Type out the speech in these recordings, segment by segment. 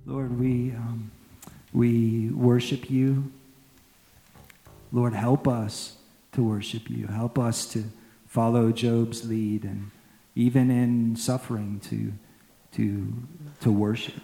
Lord, we worship you. Lord, help us to worship you. Help us to follow Job's lead, and even in suffering to worship.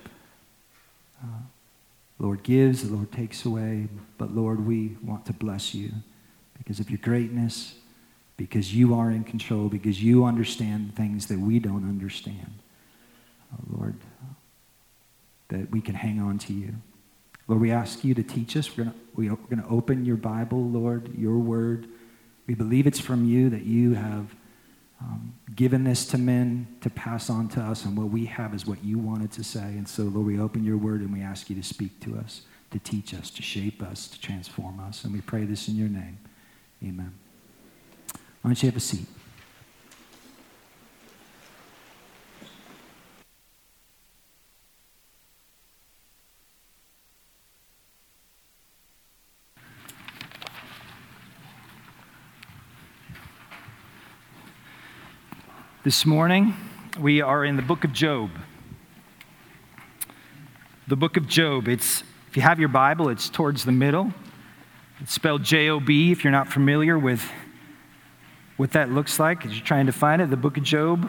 Lord gives, the Lord takes away, but Lord, we want to bless you because of your greatness, because you are in control, because you understand things that we don't understand. Lord, that we can hang on to you. Lord, we ask you to teach us. We're going to open your Bible, Lord, your word. We believe it's from you, that you have given this to men to pass on to us, and what we have is what you wanted to say. And so, Lord, we open your word and we ask you to speak to us, to teach us, to shape us, to transform us. And we pray this in your name. Amen. Why don't you have a seat? This morning, we are in the book of Job. The book of Job. If you have your Bible, it's towards the middle. It's spelled J-O-B, if you're not familiar with what that looks like as you're trying to find it, the book of Job.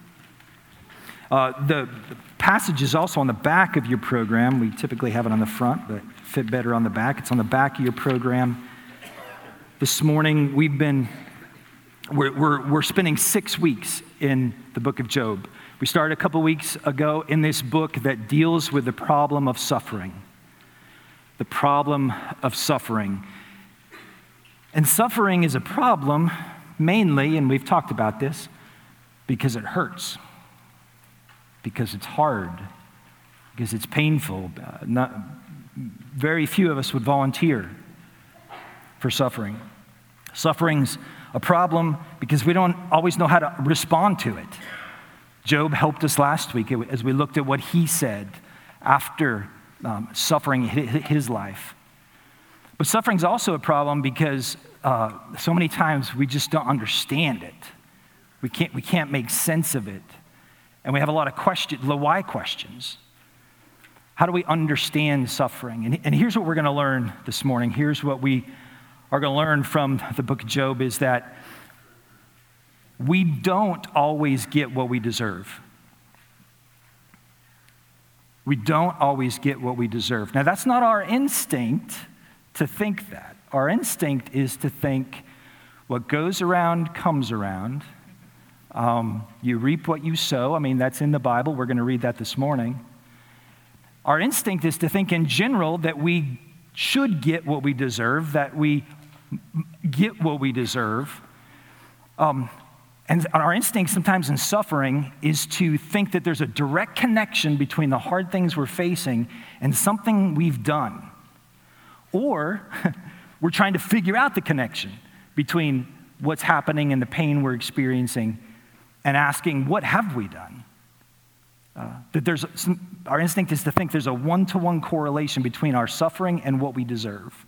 The passage is also on the back of your program. We typically have it on the front, but fit better on the back. It's on the back of your program. This morning, we're spending 6 weeks in the book of Job. We started a couple weeks ago in this book that deals with the problem of suffering. The problem of suffering. And suffering is a problem mainly, and we've talked about this, because it hurts, because it's hard, because it's painful. Very few of us would volunteer for suffering. Suffering's a problem because we don't always know how to respond to it. Job helped us last week as we looked at what he said after suffering his life. But suffering's also a problem because so many times we just don't understand it. We can't make sense of it. And we have a lot of the why questions. How do we understand suffering? And here's what we're going to learn this morning. Here's what we are going to learn from the book of Job, is that we don't always get what we deserve. We don't always get what we deserve. Now, that's not our instinct to think that. Our instinct is to think what goes around comes around. You reap what you sow. I mean, that's in the Bible. We're going to read that this morning. Our instinct is to think in general that we should get what we deserve, that we get what we deserve. And our instinct sometimes in suffering is to think that there's a direct connection between the hard things we're facing and something we've done. Or we're trying to figure out the connection between what's happening and the pain we're experiencing and asking, what have we done? Our instinct is to think there's a one-to-one correlation between our suffering and what we deserve.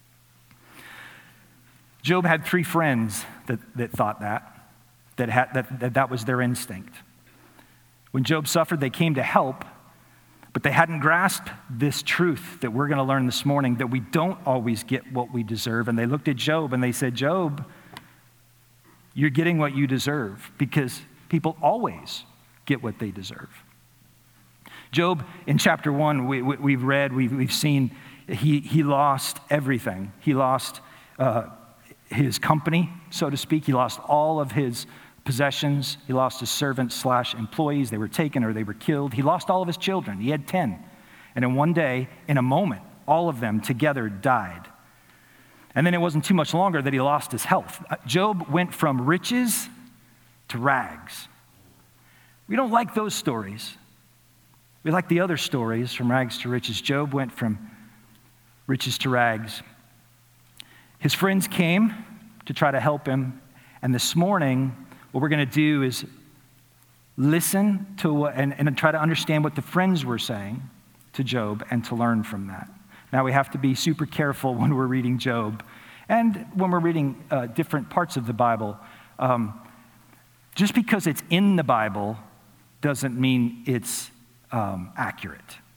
Job had 3 friends that thought that was their instinct. When Job suffered, they came to help, but they hadn't grasped this truth that we're going to learn this morning, that we don't always get what we deserve. And they looked at Job and they said, Job, you're getting what you deserve, because people always get what they deserve. Job, in chapter 1, we've read, we've seen, he lost everything. He lost his company, so to speak. He lost all of his possessions. He lost his servants/employees. They were taken or they were killed. He lost all of his children. He had 10. And in one day, in a moment, all of them together died. And then it wasn't too much longer that he lost his health. Job went from riches to rags. We don't like those stories. We like the other stories, from rags to riches. Job went from riches to rags. His friends came to try to help him. And this morning, what we're going to do is listen to and try to understand what the friends were saying to Job and to learn from that. Now, we have to be super careful when we're reading Job and when we're reading different parts of the Bible. Just because it's in the Bible doesn't mean it's accurate.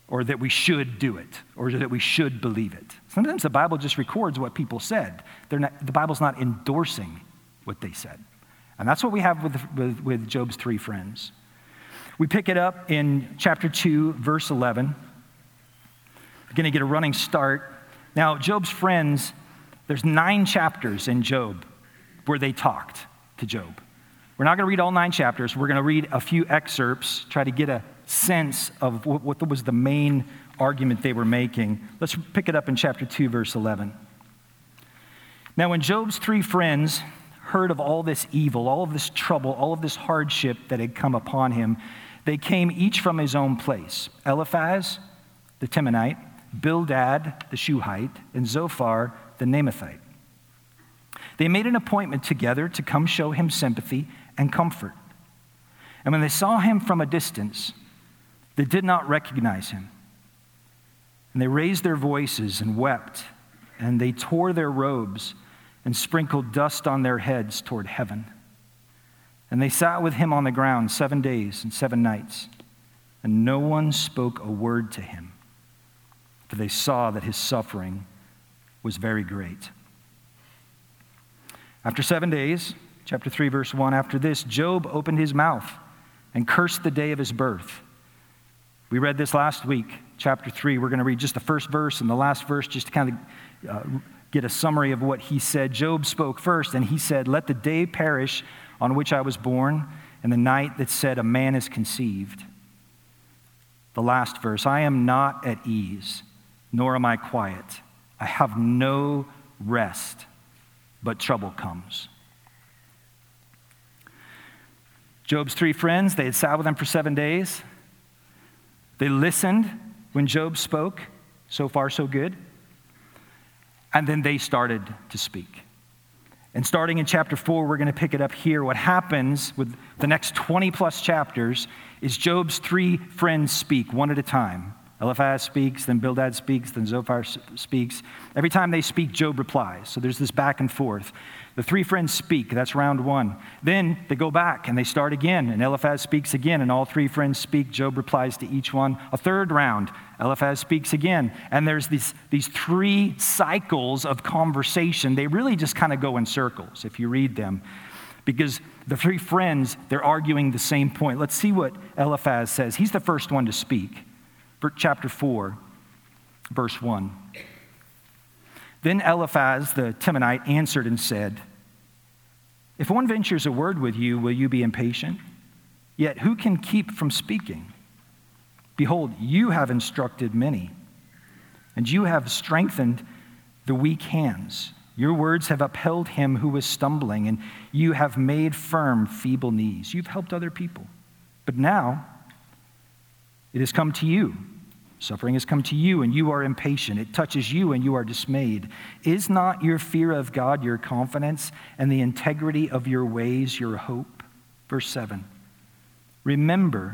or that we should do it, or that we should believe it. Sometimes the Bible just records what people said. The Bible's not endorsing what they said. And that's what we have with Job's three friends. We pick it up in chapter 2, verse 11. We're going to get a running start. Now, Job's friends, there's 9 chapters in Job where they talked to Job. We're not going to read all 9 chapters. We're going to read a few excerpts, try to get a sense of what was the main argument they were making. Let's pick it up in chapter 2, verse 11. Now, when Job's 3 friends heard of all this evil, all of this trouble, all of this hardship that had come upon him, they came each from his own place. Eliphaz, the Temanite, Bildad, the Shuhite, and Zophar, the Naamathite. They made an appointment together to come show him sympathy and comfort. And when they saw him from a distance, they did not recognize him. And they raised their voices and wept, and they tore their robes and sprinkled dust on their heads toward heaven. And they sat with him on the ground 7 days and 7 nights, and no one spoke a word to him, for they saw that his suffering was very great. After 7 days, chapter 3, verse 1, after this, Job opened his mouth and cursed the day of his birth. We read this last week, chapter 3. We're going to read just the first verse and the last verse just to kind of get a summary of what he said. Job spoke first, and he said, "Let the day perish on which I was born, and the night that said a man is conceived." The last verse, "I am not at ease, nor am I quiet. I have no rest, but trouble comes." Job's 3 friends, they had sat with him for 7 days. They listened when Job spoke. So far, so good. And then they started to speak. And starting in chapter 4, we're going to pick it up here. What happens with the next 20 plus chapters is Job's 3 friends speak one at a time. Eliphaz speaks, then Bildad speaks, then Zophar speaks. Every time they speak, Job replies. So there's this back and forth. The 3 friends speak. That's round 1. Then they go back and they start again, and Eliphaz speaks again, and all 3 friends speak. Job replies to each one. A third round, Eliphaz speaks again. And there's these 3 cycles of conversation. They really just kind of go in circles if you read them, because the 3 friends, they're arguing the same point. Let's see what Eliphaz says. He's the first one to speak. Chapter 4, verse 1. Then Eliphaz the Temanite answered and said, "If one ventures a word with you, will you be impatient? Yet who can keep from speaking? Behold, you have instructed many, and you have strengthened the weak hands. Your words have upheld him who was stumbling, and you have made firm feeble knees. You've helped other people. But now it has come to you. Suffering has come to you, and you are impatient. It touches you, and you are dismayed. Is not your fear of God your confidence, and the integrity of your ways your hope?" Verse 7. "Remember,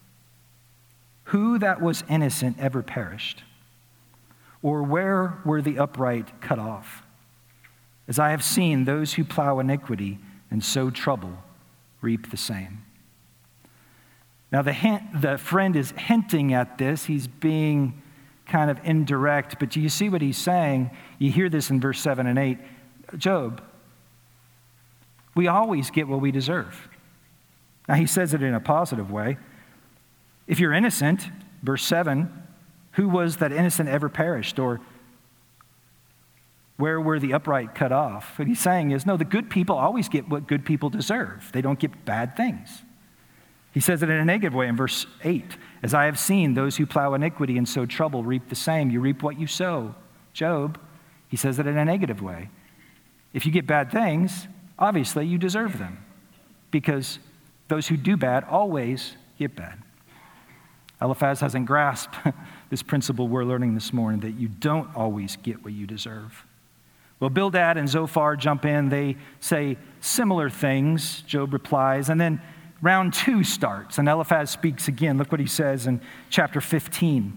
who that was innocent ever perished? Or where were the upright cut off? As I have seen, those who plow iniquity and sow trouble reap the same." Now, the friend is hinting at this. He's being kind of indirect, but do you see what he's saying? You hear this in verse 7 and 8. Job, we always get what we deserve. Now, he says it in a positive way. If you're innocent, verse 7, who was that innocent ever perished? Or where were the upright cut off? What he's saying is, no, the good people always get what good people deserve. They don't get bad things. He says it in a negative way in verse 8. "As I have seen, those who plow iniquity and sow trouble reap the same. You reap what you sow." Job, he says it in a negative way. If you get bad things, obviously you deserve them, because those who do bad always get bad. Eliphaz hasn't grasped this principle we're learning this morning, that you don't always get what you deserve. Well, Bildad and Zophar jump in. They say similar things. Job replies, and then round 2 starts, and Eliphaz speaks again. Look what he says in chapter 15.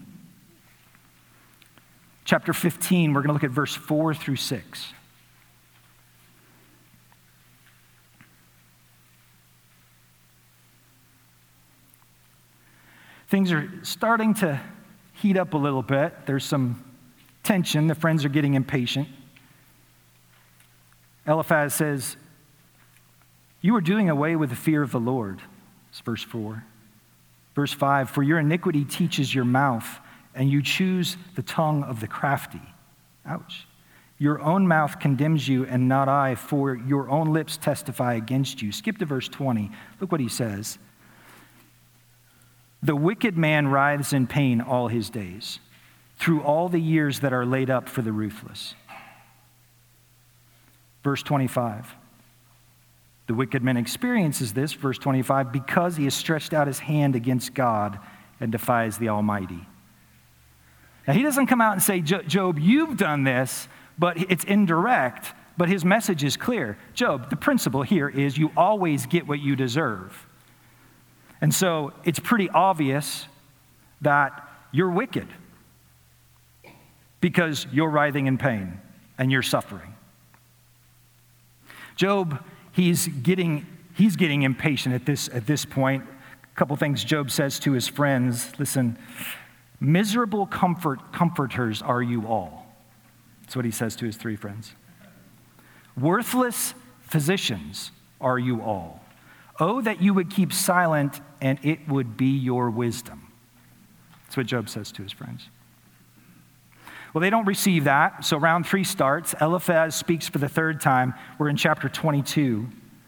Chapter 15, we're going to look at verse 4 through 6. Things are starting to heat up a little bit. There's some tension. The friends are getting impatient. Eliphaz says, "You are doing away with the fear of the Lord." It's verse 4. Verse 5, "For your iniquity teaches your mouth, and you choose the tongue of the crafty." Ouch. "Your own mouth condemns you, and not I, for your own lips testify against you." Skip to verse 20. Look what he says. "The wicked man writhes in pain all his days, through all the years that are laid up for the ruthless." Verse 25. "The wicked man experiences this," verse 25, "because he has stretched out his hand against God and defies the Almighty." Now, he doesn't come out and say, "Job, you've done this," but it's indirect, but his message is clear. Job, the principle here is you always get what you deserve. And so it's pretty obvious that you're wicked because you're writhing in pain and you're suffering. Job, he's getting impatient at this point. A couple things Job says to his friends. Listen, "Miserable comforters are you all." That's what he says to his three friends. "Worthless physicians are you all. Oh, that you would keep silent, and it would be your wisdom." That's what Job says to his friends. Well, they don't receive that, so round 3 starts. Eliphaz speaks for the third time. We're in chapter 22.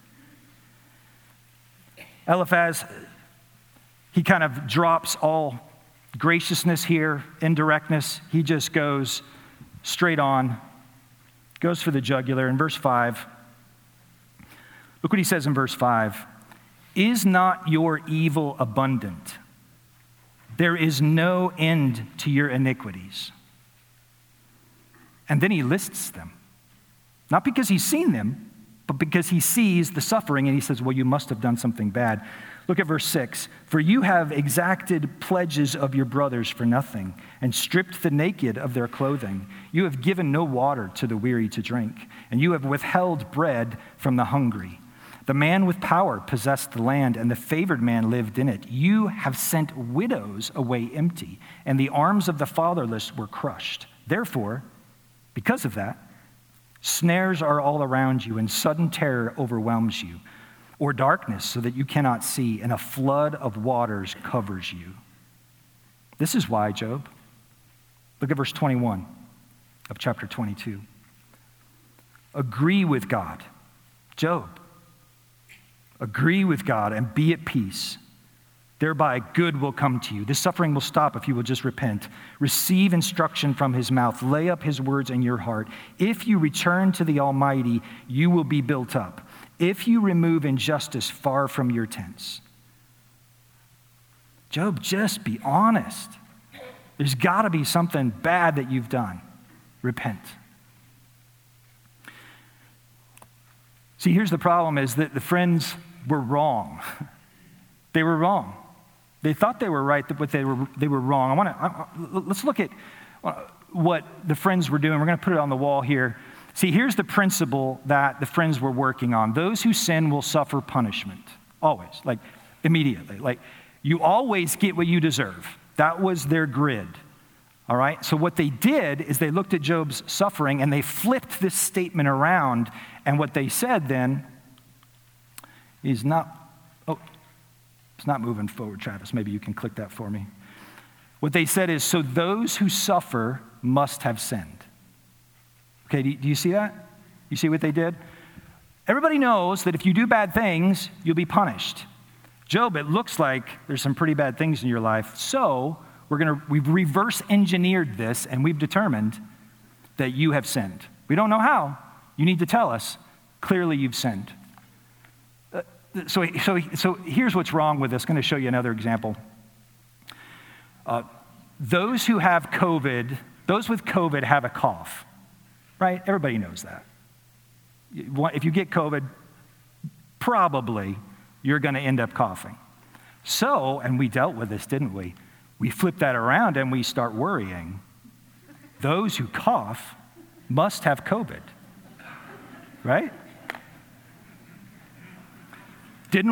Eliphaz, he kind of drops all graciousness here, indirectness. He just goes straight on, goes for the jugular. In verse 5, look what he says in verse 5. "Is not your evil abundant? There is no end to your iniquities." And then he lists them. Not because he's seen them, but because he sees the suffering and he says, well, you must have done something bad. Look at verse 6. "For you have exacted pledges of your brothers for nothing and stripped the naked of their clothing. You have given no water to the weary to drink, and you have withheld bread from the hungry. The man with power possessed the land, and the favored man lived in it. You have sent widows away empty, and the arms of the fatherless were crushed. Therefore, because of that, snares are all around you, and sudden terror overwhelms you, or darkness so that you cannot see, and a flood of waters covers you." This is why, Job. Look at verse 21 of chapter 22. "Agree with God." Job, agree with God and be at peace. Thereby good will come to you. This suffering will stop if you will just repent. Receive instruction from his mouth. Lay up his words in your heart. If you return to the Almighty, you will be built up. If you remove injustice far from your tents. Job, just be honest. There's got to be something bad that you've done. Repent. See, here's the problem is that the friends were wrong. They were wrong. They thought they were right, but they were wrong. Let's look at what the friends were doing. We're going to put it on the wall here. See, here's the principle that the friends were working on. Those who sin will suffer punishment. Always, like immediately. Like you always get what you deserve. That was their grid. All right? So what they did is they looked at Job's suffering and they flipped this statement around. And what they said then is it's not moving forward, Travis. Maybe you can click that for me. What they said is, so those who suffer must have sinned. Okay, do you see that? You see what they did? Everybody knows that if you do bad things, you'll be punished. Job, it looks like there's some pretty bad things in your life. So we've reverse engineered this and we've determined that you have sinned. We don't know how. You need to tell us. Clearly you've sinned. So here's what's wrong with this. I'm going to show you another example. Those who have COVID, those with COVID have a cough, right? Everybody knows that. If you get COVID, probably you're going to end up coughing. So, and we dealt with this, didn't we? We flip that around and we start worrying. Those who cough must have COVID, right?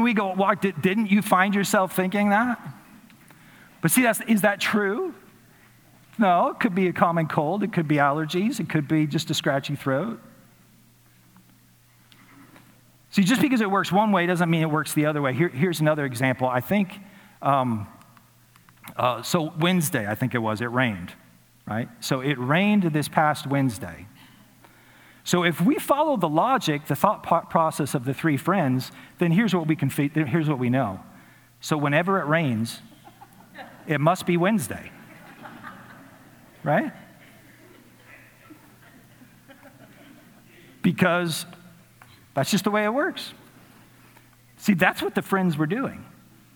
Didn't you find yourself thinking that? But see, is that true? No, it could be a common cold. It could be allergies. It could be just a scratchy throat. See, just because it works one way doesn't mean it works the other way. Here's another example. I think, so Wednesday, I think it was, it rained, right? So it rained this past Wednesday. So if we follow the logic, the thought process of the three friends, then here's what we know. So whenever it rains, it must be Wednesday, right? Because that's just the way it works. See, that's what the friends were doing.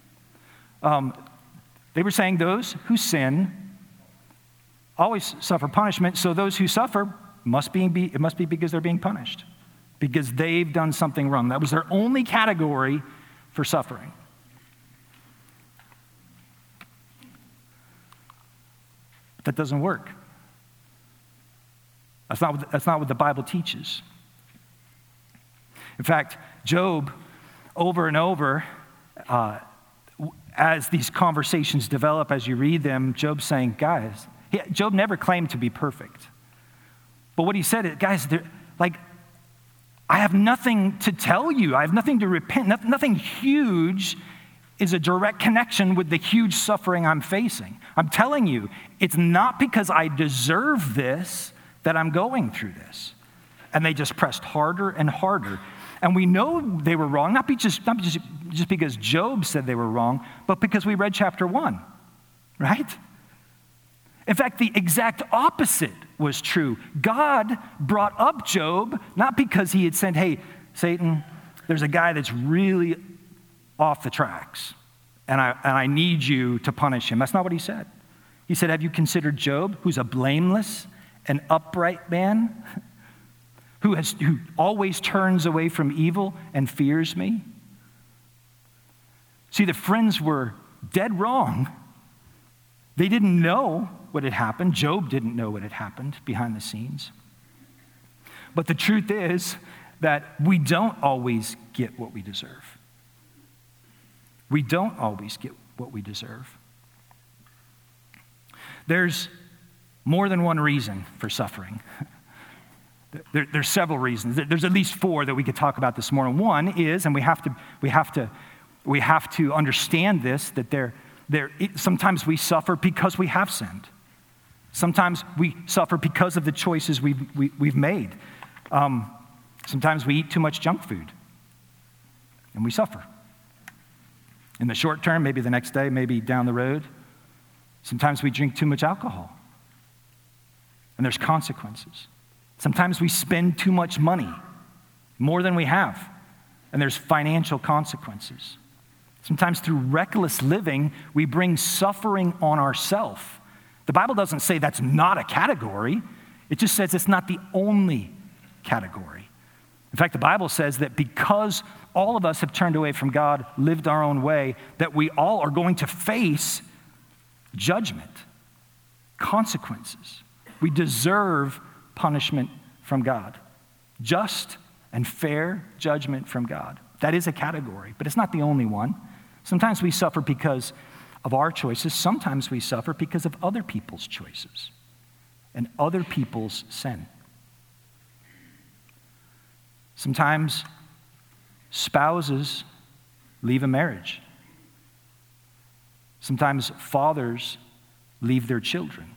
They were saying those who sin always suffer punishment, so those who suffer it must be because they're being punished, because they've done something wrong. That was their only category for suffering. But that doesn't work. That's not what the Bible teaches. In fact, Job, over and over, as these conversations develop, as you read them, Job's saying, guys, Job never claimed to be perfect. But what he said is, guys, I have nothing to tell you. I have nothing to repent. Nothing huge is a direct connection with the huge suffering I'm facing. I'm telling you, it's not because I deserve this that I'm going through this. And they just pressed harder and harder. And we know they were wrong, not just because Job said they were wrong, but because we read chapter 1, right? In fact, the exact opposite was true. God brought up Job, not because he had said, hey, Satan, there's a guy that's really off the tracks, and I need you to punish him. That's not what he said. He said, have you considered Job, who's a blameless and upright man, who always turns away from evil and fears me? See, the friends were dead wrong. They didn't know what had happened. Job didn't know what had happened behind the scenes. But the truth is that we don't always get what we deserve. We don't always get what we deserve. There's more than one reason for suffering. There's several reasons. There's at least 4 that we could talk about this morning. One is, and we have to understand this, that sometimes we suffer because we have sinned. Sometimes we suffer because of the choices we've made. Sometimes we eat too much junk food, and we suffer. In the short term, maybe the next day, maybe down the road. Sometimes we drink too much alcohol, and there's consequences. Sometimes we spend too much money, more than we have, and there's financial consequences. Sometimes through reckless living, we bring suffering on ourselves. The Bible doesn't say that's not a category. It just says it's not the only category. In fact, the Bible says that because all of us have turned away from God, lived our own way, that we all are going to face judgment, consequences. We deserve punishment from God. Just and fair judgment from God. That is a category, but it's not the only one. Sometimes we suffer because of our choices. Sometimes we suffer because of other people's choices and other people's sin. Sometimes spouses leave a marriage. Sometimes fathers leave their children.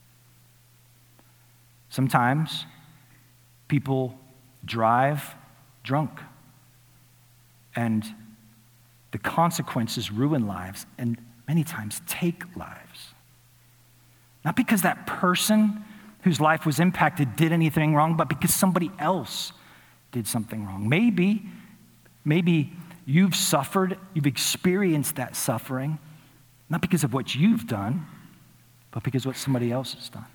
Sometimes people drive drunk, and the consequences ruin lives and many times take lives. Not because that person whose life was impacted did anything wrong, but because somebody else did something wrong. Maybe you've suffered, you've experienced that suffering, not because of what you've done, but because of what somebody else has done.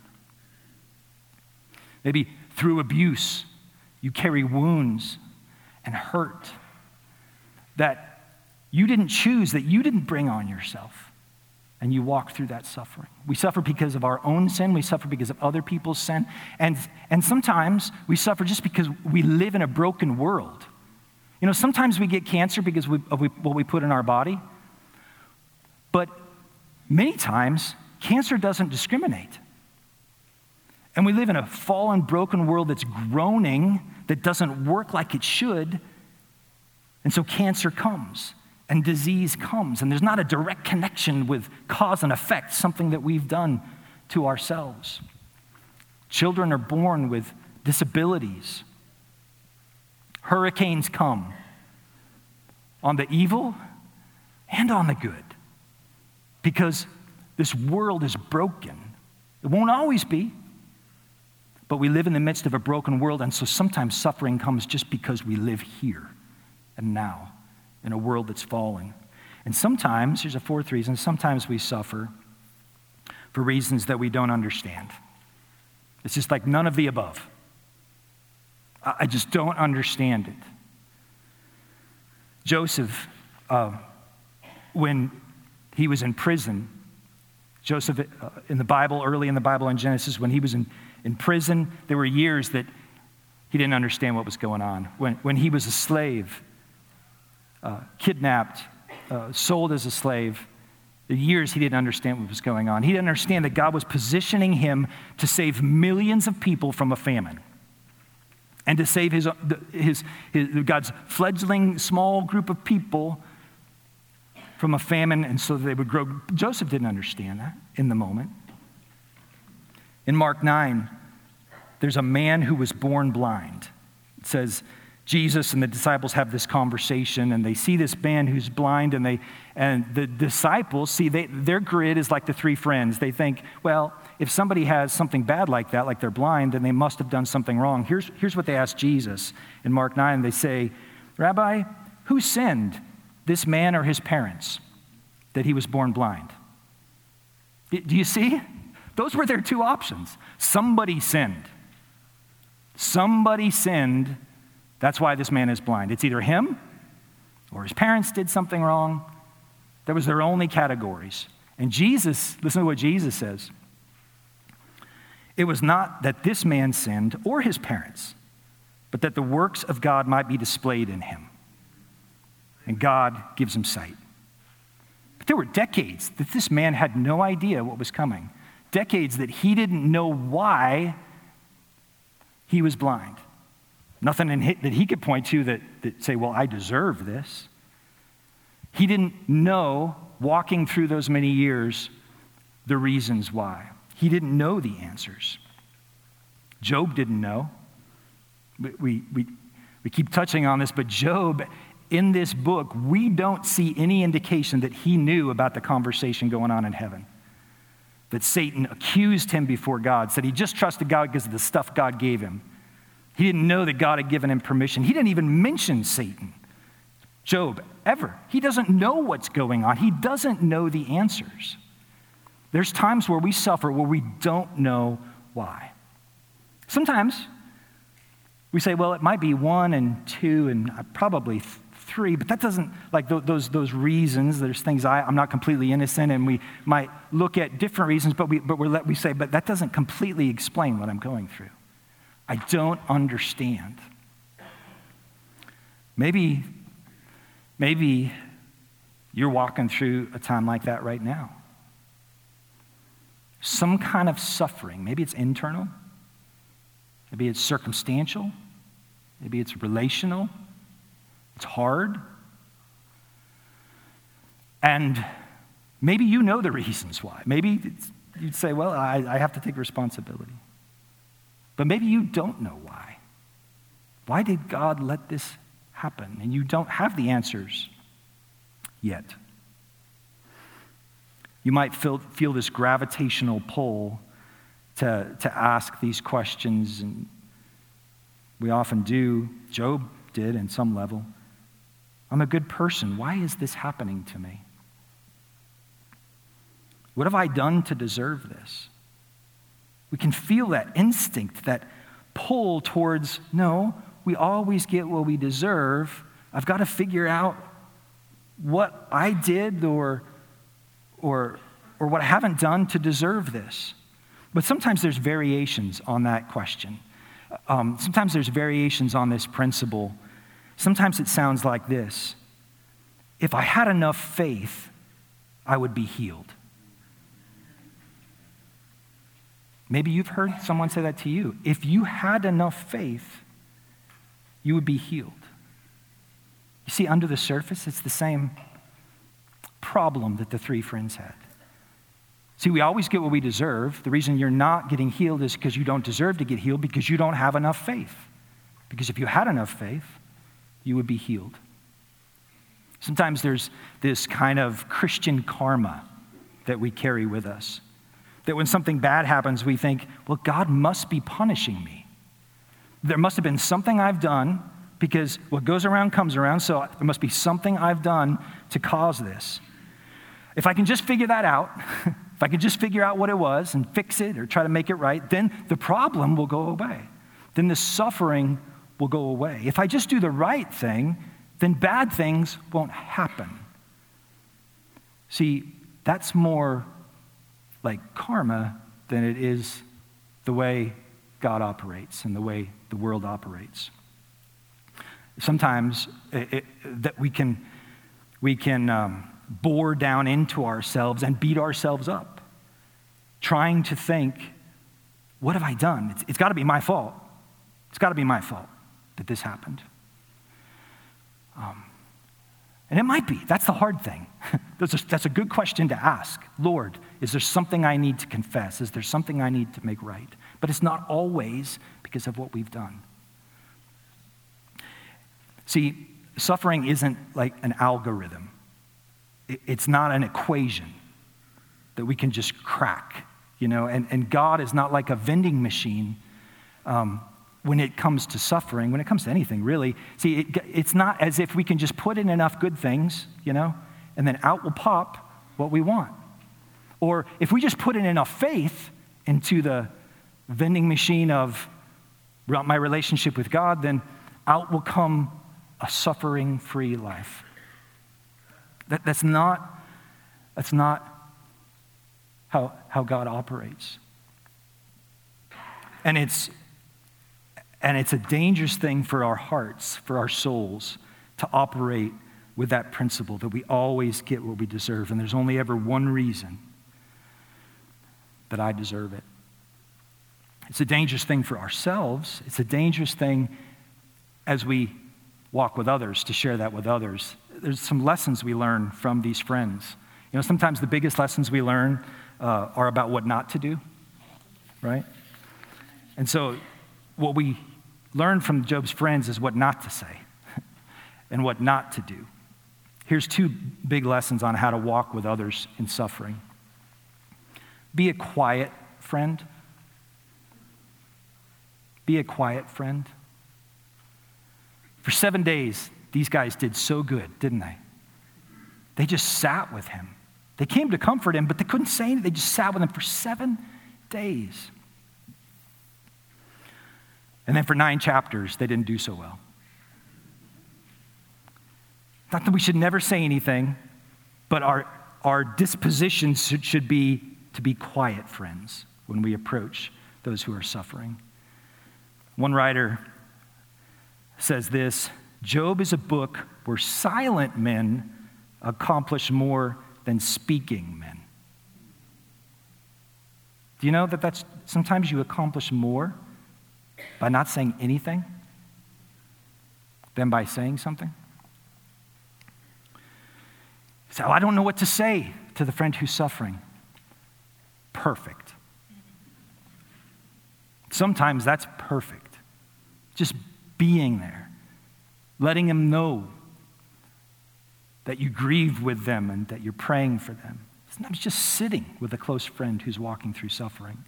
Maybe through abuse, you carry wounds and hurt that you didn't choose, that you didn't bring on yourself, and you walk through that suffering. We suffer because of our own sin. We suffer because of other people's sin. And sometimes we suffer just because we live in a broken world. You know, sometimes we get cancer because of what we put in our body, but many times, cancer doesn't discriminate. And we live in a fallen, broken world that's groaning, that doesn't work like it should. And so cancer comes and disease comes. And there's not a direct connection with cause and effect, something that we've done to ourselves. Children are born with disabilities. Hurricanes come on the evil and on the good, because this world is broken. It won't always be, but we live in the midst of a broken world, and so sometimes suffering comes just because we live here and now in a world that's falling. And sometimes, here's a fourth reason, sometimes we suffer for reasons that we don't understand. It's just like none of the above. I just don't understand it. Joseph, when he was in prison, Joseph, in the Bible, early in the Bible in Genesis, when he was in prison, there were years that he didn't understand what was going on. When he was a slave, kidnapped, sold as a slave, the years he didn't understand what was going on. He didn't understand that God was positioning him to save millions of people from a famine and to save God's fledgling small group of people from a famine, and so that they would grow. Joseph didn't understand that in the moment. In Mark 9, there's a man who was born blind. It says Jesus and the disciples have this conversation, and they see this man who's blind, and the disciples see their grid is like the three friends. They think, well, if somebody has something bad like that, like they're blind, then they must have done something wrong. Here's what they ask Jesus in Mark 9. They say, Rabbi, who sinned, this man or his parents, that he was born blind? Do you see? Those were their two options. Somebody sinned. Somebody sinned. That's why this man is blind. It's either him or his parents did something wrong. That was their only categories. And Jesus, listen to what Jesus says. It was not that this man sinned or his parents, but that the works of God might be displayed in him. And God gives him sight. But there were decades that this man had no idea what was coming. Decades that he didn't know why he was blind. Nothing that he could point to that say, well, I deserve this. He didn't know, walking through those many years, the reasons why. He didn't know the answers. Job didn't know. We keep touching on this, but Job, in this book, we don't see any indication that he knew about the conversation going on in heaven. That Satan accused him before God, said he just trusted God because of the stuff God gave him. He didn't know that God had given him permission. He didn't even mention Satan, Job, ever. He doesn't know what's going on. He doesn't know the answers. There's times where we suffer where we don't know why. Sometimes we say, well, it might be 1 and 2 and probably 3, but that doesn't, like those reasons, there's things I'm not completely innocent, and we might look at different reasons, but we say, but that doesn't completely explain what I'm going through. I don't understand. Maybe you're walking through a time like that right now. Some kind of suffering. Maybe it's internal. Maybe it's circumstantial. Maybe it's relational. It's hard. And maybe you know the reasons why. Maybe you'd say, well, I have to take responsibility. But maybe you don't know why. Why did God let this happen? And you don't have the answers yet. You might feel this gravitational pull to ask these questions, and we often do. Job did in some level. I'm a good person. Why is this happening to me? What have I done to deserve this? We can feel that instinct, that pull towards, no, we always get what we deserve. I've got to figure out what I did or what I haven't done to deserve this. But sometimes there's variations on that question. Sometimes there's variations on this principle. Sometimes it sounds like this. If I had enough faith, I would be healed. Maybe you've heard someone say that to you. If you had enough faith, you would be healed. You see, under the surface, it's the same problem that the three friends had. See, we always get what we deserve. The reason you're not getting healed is because you don't deserve to get healed, because you don't have enough faith. Because if you had enough faith, you would be healed. Sometimes there's this kind of Christian karma that we carry with us. That when something bad happens, we think, well, God must be punishing me. There must have been something I've done, because what goes around comes around, so there must be something I've done to cause this. If I can just figure that out, if I could just figure out what it was and fix it or try to make it right, then the problem will go away. Then the suffering will go away. If I just do the right thing, then bad things won't happen. See, that's more like karma than it is the way God operates and the way the world operates. Sometimes that we can bore down into ourselves and beat ourselves up, trying to think, what have I done? It's got to be my fault. It's got to be my fault that this happened. And it might be. That's the hard thing. That's a good question to ask. Lord, is there something I need to confess? Is there something I need to make right? But it's not always because of what we've done. See, suffering isn't like an algorithm. It's not an equation that we can just crack, and God is not like a vending machine when it comes to suffering, when it comes to anything, really. See, it's not as if we can just put in enough good things, and then out will pop what we want. Or if we just put in enough faith into the vending machine of my relationship with God, then out will come a suffering-free life. That's not how God operates. And it's a dangerous thing for our hearts, for our souls, to operate with that principle that we always get what we deserve, and there's only ever one reason that I deserve it. It's a dangerous thing for ourselves. It's a dangerous thing as we walk with others, to share that with others. There's some lessons we learn from these friends. Sometimes the biggest lessons we learn are about what not to do, right? And so what we learn from Job's friends is what not to say and what not to do. Here's two big lessons on how to walk with others in suffering. Be a quiet friend. Be a quiet friend. For 7 days, these guys did so good, didn't they? They just sat with him. They came to comfort him, but they couldn't say anything. They just sat with him for 7 days. And then for 9 chapters, they didn't do so well. Not that we should never say anything, but our disposition should be to be quiet friends when we approach those who are suffering. One writer says this: Job is a book where silent men accomplish more than speaking men. Do you know that sometimes you accomplish more by not saying anything than by saying something? So I don't know what to say to the friend who's suffering. Perfect. Sometimes that's perfect. Just being there, letting them know that you grieve with them and that you're praying for them. Sometimes just sitting with a close friend who's walking through suffering.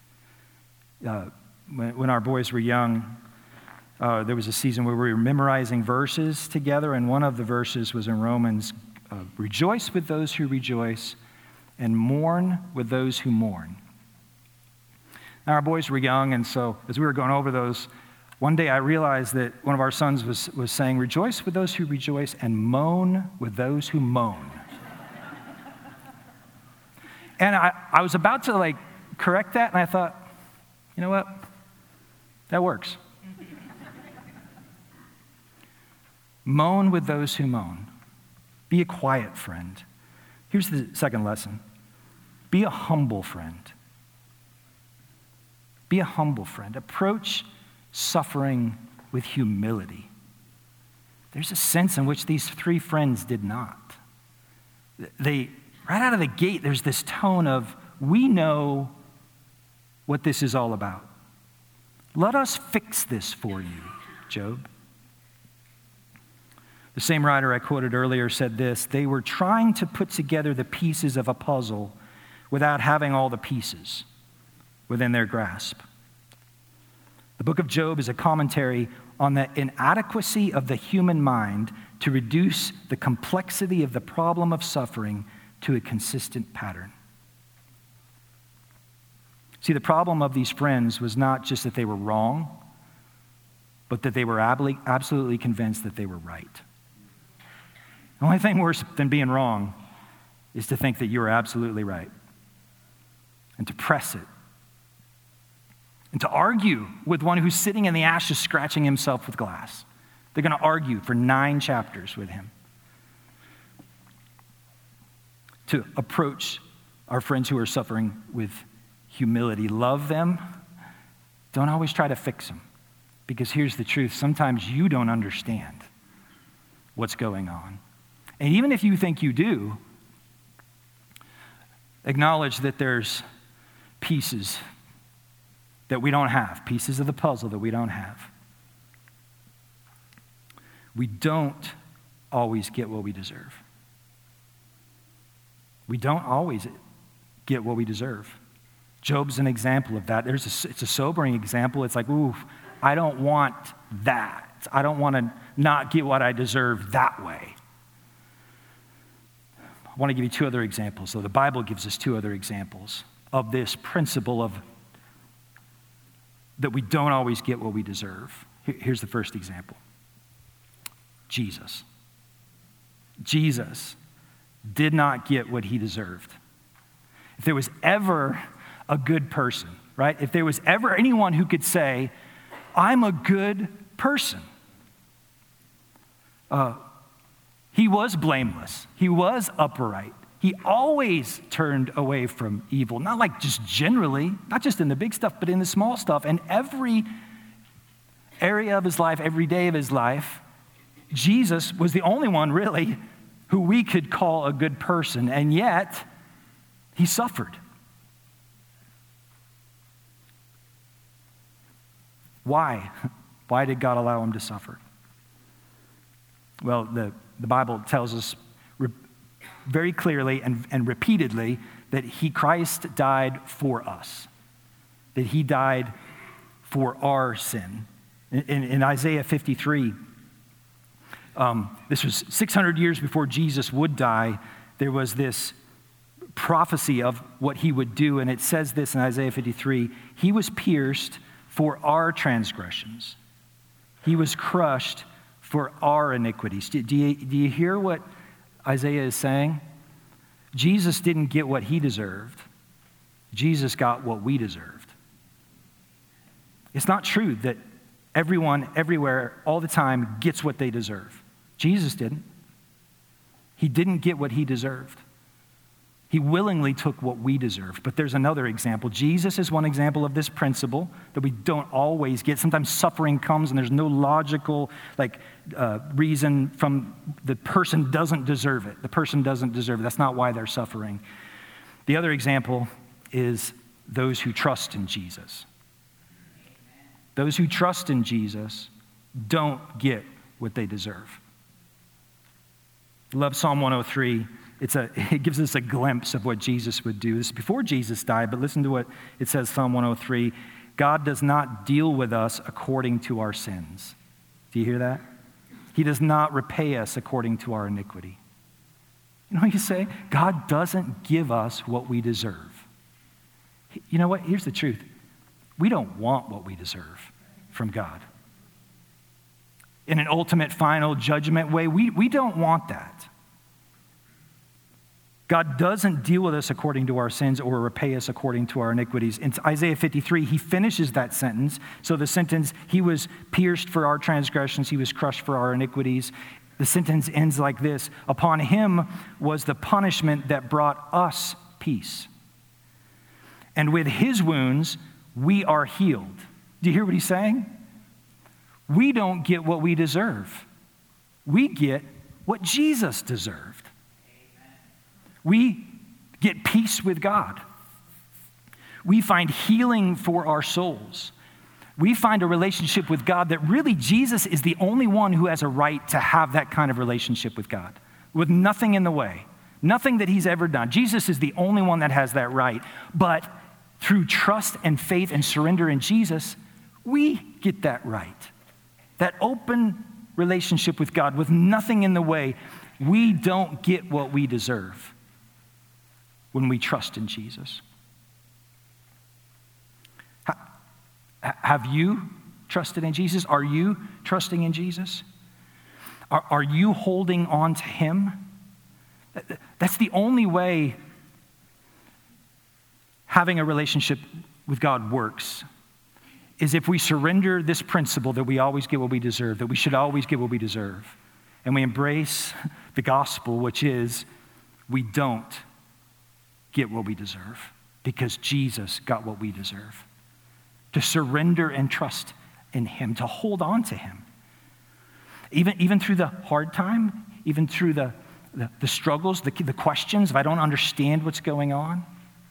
When our boys were young, there was a season where we were memorizing verses together, and one of the verses was in Romans, rejoice with those who rejoice and mourn with those who mourn. Now, our boys were young, and so as we were going over those, one day I realized that one of our sons was saying, rejoice with those who rejoice and moan with those who moan. And I was about to correct that, and I thought, you know what? That works. Moan with those who moan. Be a quiet friend. Here's the second lesson. Be a humble friend. Be a humble friend. Approach suffering with humility. There's a sense in which these three friends did not. They, right out of the gate, there's this tone of, we know what this is all about. Let us fix this for you, Job. The same writer I quoted earlier said this: they were trying to put together the pieces of a puzzle without having all the pieces within their grasp. The book of Job is a commentary on the inadequacy of the human mind to reduce the complexity of the problem of suffering to a consistent pattern. See, the problem of these friends was not just that they were wrong, but that they were absolutely convinced that they were right. The only thing worse than being wrong is to think that you are absolutely right and to press it and to argue with one who's sitting in the ashes scratching himself with glass. They're going to argue for 9 chapters with him. To approach our friends who are suffering with humility. Love them. Don't always try to fix them. Because here's the truth. Sometimes you don't understand what's going on. And even if you think you do, acknowledge that there's pieces that we don't have, pieces of the puzzle that we don't have. We don't always get what we deserve. We don't always get what we deserve. Job's an example of that. It's a sobering example. It's like, ooh, I don't want that. I don't want to not get what I deserve that way. I want to give you 2 other examples. So the Bible gives us 2 other examples of this principle of that we don't always get what we deserve. Here's the first example. Jesus. Jesus did not get what he deserved. If there was ever a good person, right? If there was ever anyone who could say, I'm a good person, he was blameless. He was upright. He always turned away from evil, not like just generally, not just in the big stuff, but in the small stuff. And every area of his life, every day of his life, Jesus was the only one really who we could call a good person, and yet he suffered. Why? Why did God allow him to suffer? Well, the Bible tells us very clearly and repeatedly that Christ died for us, that he died for our sin. In Isaiah 53, this was 600 years before Jesus would die, there was this prophecy of what he would do, and it says this in Isaiah 53, he was pierced for our transgressions. He was crushed for our iniquities. Do you hear what Isaiah is saying? Jesus didn't get what he deserved. Jesus got what we deserved. It's not true that everyone, everywhere, all the time gets what they deserve. Jesus didn't. He didn't get what he deserved. He willingly took what we deserved. But there's another example. Jesus is one example of this principle that we don't always get. Sometimes suffering comes and there's no logical reason from the person doesn't deserve it. The person doesn't deserve it. That's not why they're suffering. The other example is those who trust in Jesus. Those who trust in Jesus don't get what they deserve. I love Psalm 103. It gives us a glimpse of what Jesus would do. This is before Jesus died, but listen to what it says, Psalm 103. God does not deal with us according to our sins. Do you hear that? He does not repay us according to our iniquity. You know what you say? God doesn't give us what we deserve. You know what? Here's the truth. We don't want what we deserve from God. In an ultimate final judgment way, we don't want that. God doesn't deal with us according to our sins or repay us according to our iniquities. In Isaiah 53, he finishes that sentence. So the sentence, he was pierced for our transgressions, he was crushed for our iniquities. The sentence ends like this: upon him was the punishment that brought us peace. And with his wounds, we are healed. Do you hear what he's saying? We don't get what we deserve. We get what Jesus deserved. We get peace with God. We find healing for our souls. We find a relationship with God that really Jesus is the only one who has a right to have that kind of relationship with God, with nothing in the way, nothing that he's ever done. Jesus is the only one that has that right. But through trust and faith and surrender in Jesus, we get that right. That open relationship with God with nothing in the way. We don't get what we deserve when we trust in Jesus. Have you trusted in Jesus? Are you trusting in Jesus? Are you holding on to him? That's the only way having a relationship with God works, is if we surrender this principle that we always get what we deserve, that we should always get what we deserve, and we embrace the gospel, which is we don't get what we deserve because Jesus got what we deserve. To surrender and trust in him, to hold on to him. Even through the hard time, even through the struggles, the questions, if I don't understand what's going on,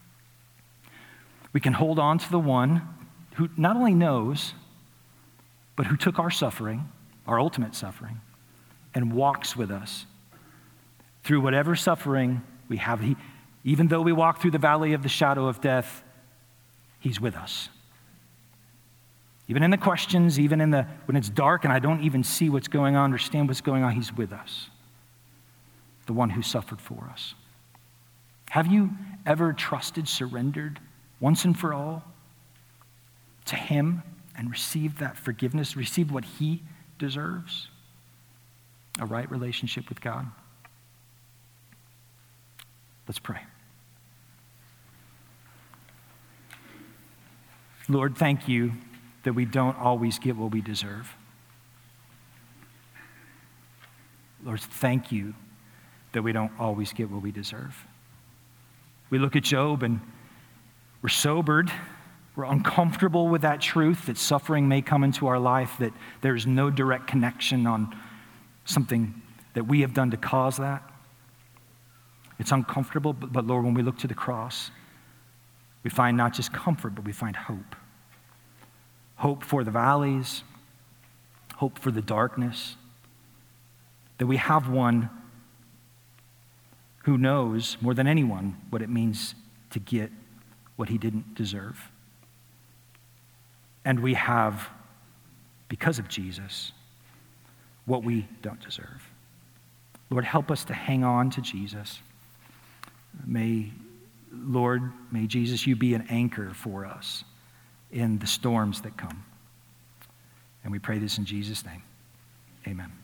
we can hold on to the one who not only knows, but who took our suffering, our ultimate suffering, and walks with us through whatever suffering we have. Even though we walk through the valley of the shadow of death, he's with us. Even in the questions, even when it's dark and I don't even see what's going on, understand what's going on, he's with us. The one who suffered for us. Have you ever trusted, surrendered once and for all to him and received that forgiveness, received what he deserves? A right relationship with God? Let's pray. Lord, thank you that we don't always get what we deserve. Lord, thank you that we don't always get what we deserve. We look at Job and we're sobered. We're uncomfortable with that truth that suffering may come into our life, that there's no direct connection on something that we have done to cause that. It's uncomfortable, but Lord, when we look to the cross, we find not just comfort, but we find hope. Hope for the valleys, hope for the darkness, that we have one who knows more than anyone what it means to get what he didn't deserve. And we have, because of Jesus, what we don't deserve. Lord, help us to hang on to Jesus. Lord, may Jesus, you be an anchor for us in the storms that come. And we pray this in Jesus' name. Amen.